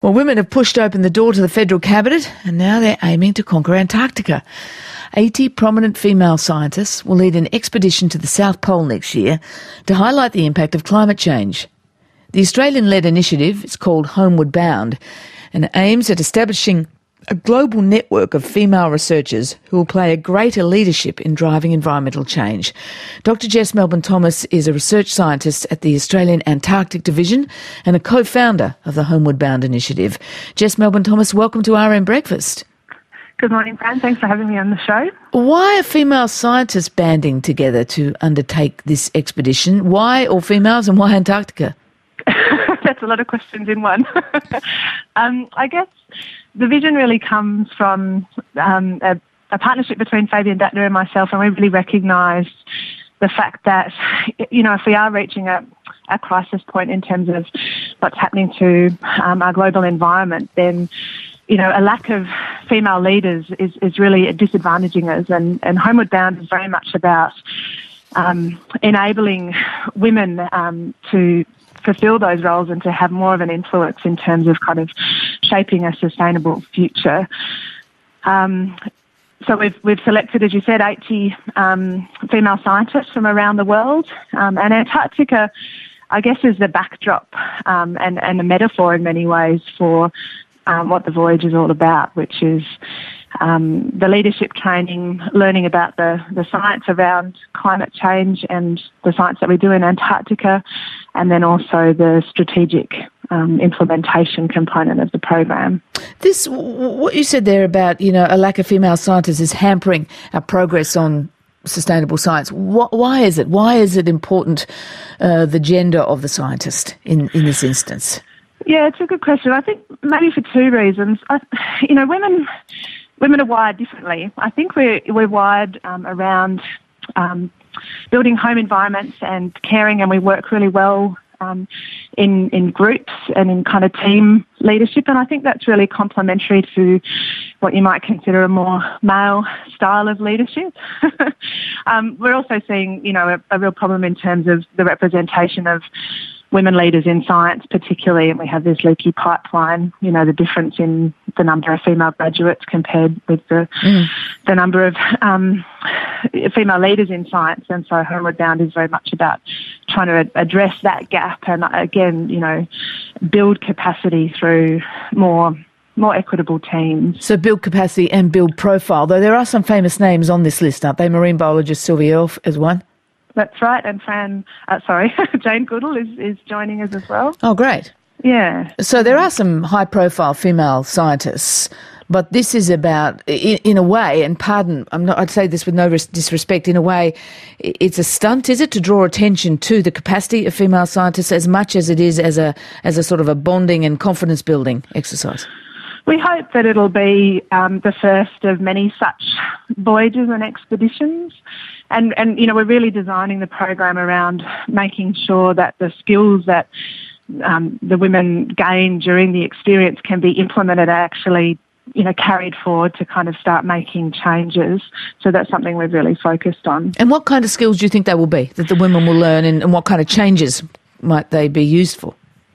Well, women have pushed open the door to the federal cabinet and now they're aiming to conquer Antarctica. 80 prominent female scientists will lead an expedition to the South Pole next year to highlight the impact of climate change. The Australian-led initiative is called Homeward Bound and aims at establishing a global network of female researchers who will play a greater leadership in driving environmental change. Dr Jess Melbourne-Thomas is a research scientist at the Australian Antarctic Division and a co-founder of the Homeward Bound initiative. Jess Melbourne-Thomas, welcome to RM Breakfast. Good morning, Fran. Thanks for having me on the show. Why are female scientists banding together to undertake this expedition? Why all females and why Antarctica? That's a lot of questions in one. I guess the vision really comes from a partnership between Fabian Dattner and myself, and we really recognised the fact that, you know, if we are reaching a crisis point in terms of what's happening to our global environment, then, you know, a lack of female leaders is really disadvantaging us. And Homeward Bound is very much about enabling women to fulfill those roles and to have more of an influence in terms of kind of shaping a sustainable future. So we've selected, as you said, 80 female scientists from around the world, and Antarctica, I guess, is the backdrop and a metaphor in many ways for what the voyage is all about, which is the leadership training, learning about the science around climate change and the science that we do in Antarctica, and then also the strategic implementation component of the program. This, what you said there about, you know, a lack of female scientists is hampering our progress on sustainable science. Why is it? Why is it important, the gender of the scientist in this instance? Yeah, it's a good question. I think maybe for two reasons. You know, women are wired differently. I think we're wired around building home environments and caring, and we work really well in groups and in kind of team leadership, and I think that's really complementary to what you might consider a more male style of leadership. We're also seeing, you know, a real problem in terms of the representation of women leaders in science particularly, and we have this leaky pipeline, you know, the difference in the number of female graduates compared with the number of female leaders in science. And so Homeward Bound is very much about trying to address that gap and, again, you know, build capacity through more equitable teams. So build capacity and build profile, though there are some famous names on this list, aren't they? Marine biologist Sylvia Earle is one. That's right, and Jane Goodall is joining us as well. Oh, great. Yeah. So there are some high-profile female scientists, but this is about, in a way, and pardon, I'd say this with no disrespect, in a way, it's a stunt, is it, to draw attention to the capacity of female scientists as much as it is as a sort of a bonding and confidence-building exercise? We hope that it'll be the first of many such voyages and expeditions. And you know, we're really designing the program around making sure that the skills that the women gain during the experience can be implemented and actually, you know, carried forward to kind of start making changes. So that's something we've really focused on. And what kind of skills do you think they will be, that the women will learn, and what kind of changes might they be used for?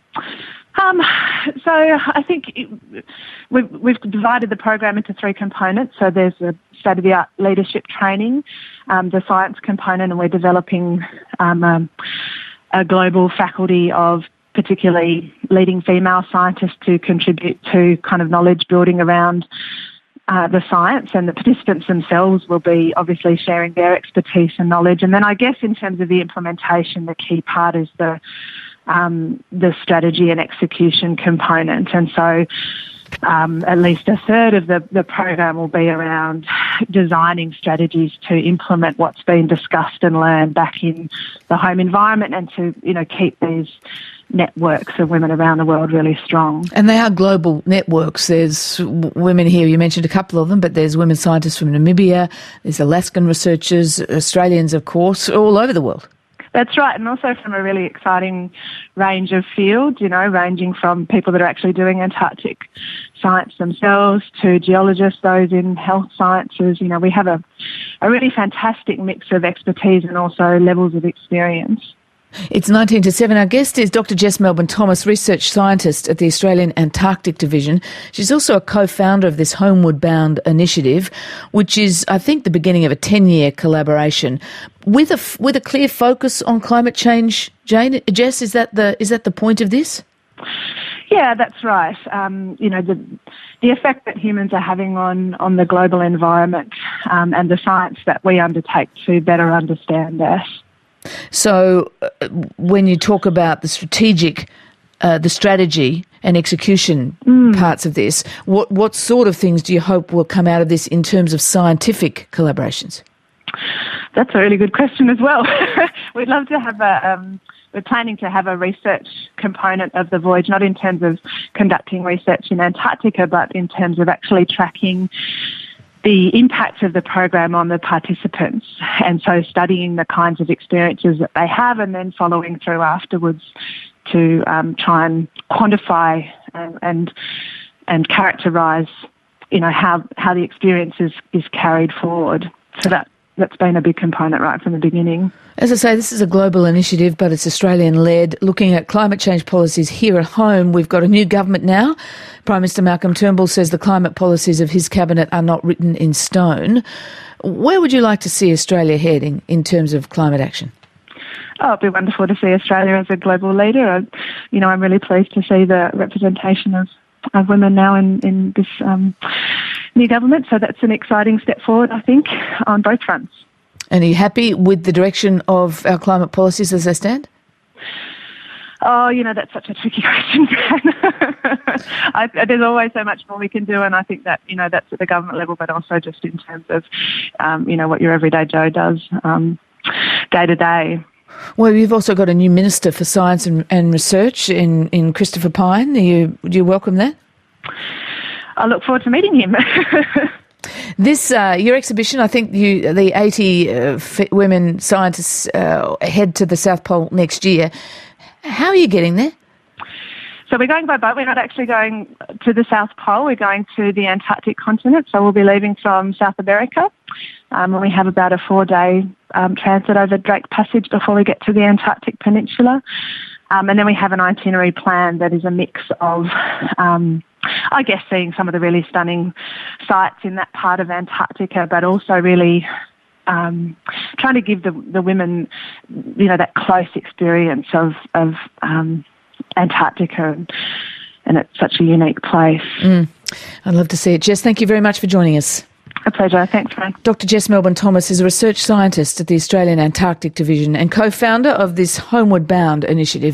So I think we've divided the program into three components. So there's the state-of-the-art leadership training, the science component, and we're developing a global faculty of particularly leading female scientists to contribute to kind of knowledge building around the science, and the participants themselves will be obviously sharing their expertise and knowledge. And then I guess in terms of the implementation, the key part is the strategy and execution component. And so at least a third of the program will be around designing strategies to implement what's been discussed and learned back in the home environment, and to, you know, keep these networks of women around the world really strong. And they are global networks. There's women here, you mentioned a couple of them, but there's women scientists from Namibia, there's Alaskan researchers, Australians, of course, all over the world. That's right, and also from a really exciting range of fields, you know, ranging from people that are actually doing Antarctic science themselves to geologists, those in health sciences. You know, we have a really fantastic mix of expertise and also levels of experience. It's 19 to 7. Our guest is Dr. Jess Melbourne-Thomas, research scientist at the Australian Antarctic Division. She's also a co-founder of this Homeward Bound initiative, which is, I think, the beginning of a 10-year collaboration with a clear focus on climate change. Jess, is that the point of this? Yeah, that's right. The effect that humans are having on the global environment and the science that we undertake to better understand that. So when you talk about the strategy and execution parts of this, what sort of things do you hope will come out of this in terms of scientific collaborations? That's a really good question as well. We'd love to have we're planning to have a research component of the voyage, not in terms of conducting research in Antarctica, but in terms of actually tracking the impact of the program on the participants, and so studying the kinds of experiences that they have and then following through afterwards to try and quantify and characterise, how the experience is carried forward. So that's been a big component right from the beginning. As I say, this is a global initiative, but it's Australian-led, looking at climate change policies here at home. We've got a new government now. Prime Minister Malcolm Turnbull says the climate policies of his cabinet are not written in stone. Where would you like to see Australia heading in terms of climate action? Oh, it'd be wonderful to see Australia as a global leader. I'm really pleased to see the representation of women now in this new government. So that's an exciting step forward, I think, on both fronts. And are you happy with the direction of our climate policies as they stand? Oh, that's such a tricky question, Fran. There's always so much more we can do, and I think that, that's at the government level, but also just in terms of, what your everyday Joe does day to day. Well, you've also got a new Minister for Science and Research in Christopher Pyne. Do you welcome that? I look forward to meeting him. This, your exhibition, I think the 80 women scientists head to the South Pole next year. How are you getting there? So we're going by boat. We're not actually going to the South Pole. We're going to the Antarctic continent. So we'll be leaving from South America. And we have about a 4-day transit over Drake Passage before we get to the Antarctic Peninsula. And then we have an itinerary plan that is a mix of, seeing some of the really stunning sites in that part of Antarctica, but also really trying to give the women, that close experience of Antarctica, and it's such a unique place. I'd love to see it. Jess, thank you very much for joining us. A pleasure. Thanks, Frank. Dr. Jess Melbourne-Thomas is a research scientist at the Australian Antarctic Division and co-founder of this Homeward Bound initiative.